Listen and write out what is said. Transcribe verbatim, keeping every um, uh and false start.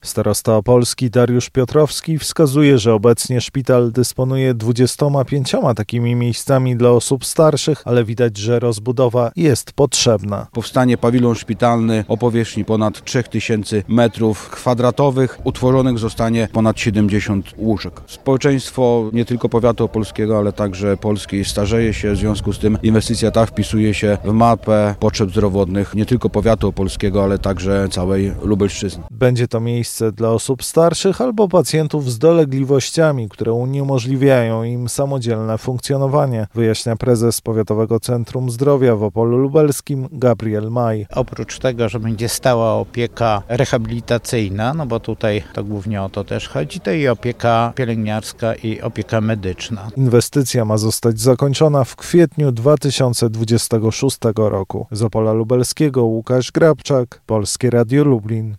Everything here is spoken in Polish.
Starosta opolski Dariusz Piotrowski wskazuje, że obecnie szpital dysponuje dwudziestoma pięcioma takimi miejscami dla osób starszych, ale widać, że rozbudowa jest potrzebna. Powstanie pawilon szpitalny o powierzchni ponad trzy tysiące metrów kwadratowych. Utworzonych zostanie ponad siedemdziesiąt łóżek. Społeczeństwo nie tylko powiatu opolskiego, ale także Polski starzeje się. W związku z tym inwestycja ta wpisuje się w mapę potrzeb zdrowotnych nie tylko powiatu opolskiego, ale także całej Lubelszczyzny. Będzie to miejsce dla osób starszych albo pacjentów z dolegliwościami, które uniemożliwiają im samodzielne funkcjonowanie, wyjaśnia prezes Powiatowego Centrum Zdrowia w Opolu Lubelskim Gabriel Maj. Oprócz tego, że będzie stała opieka rehabilitacyjna, no bo tutaj to głównie o to też chodzi, to i opieka pielęgniarska i opieka medyczna. Inwestycja ma zostać zakończona w kwietniu dwa tysiące dwudziestego szóstego roku. Z Opola Lubelskiego Łukasz Grabczak, Polskie Radio Lublin.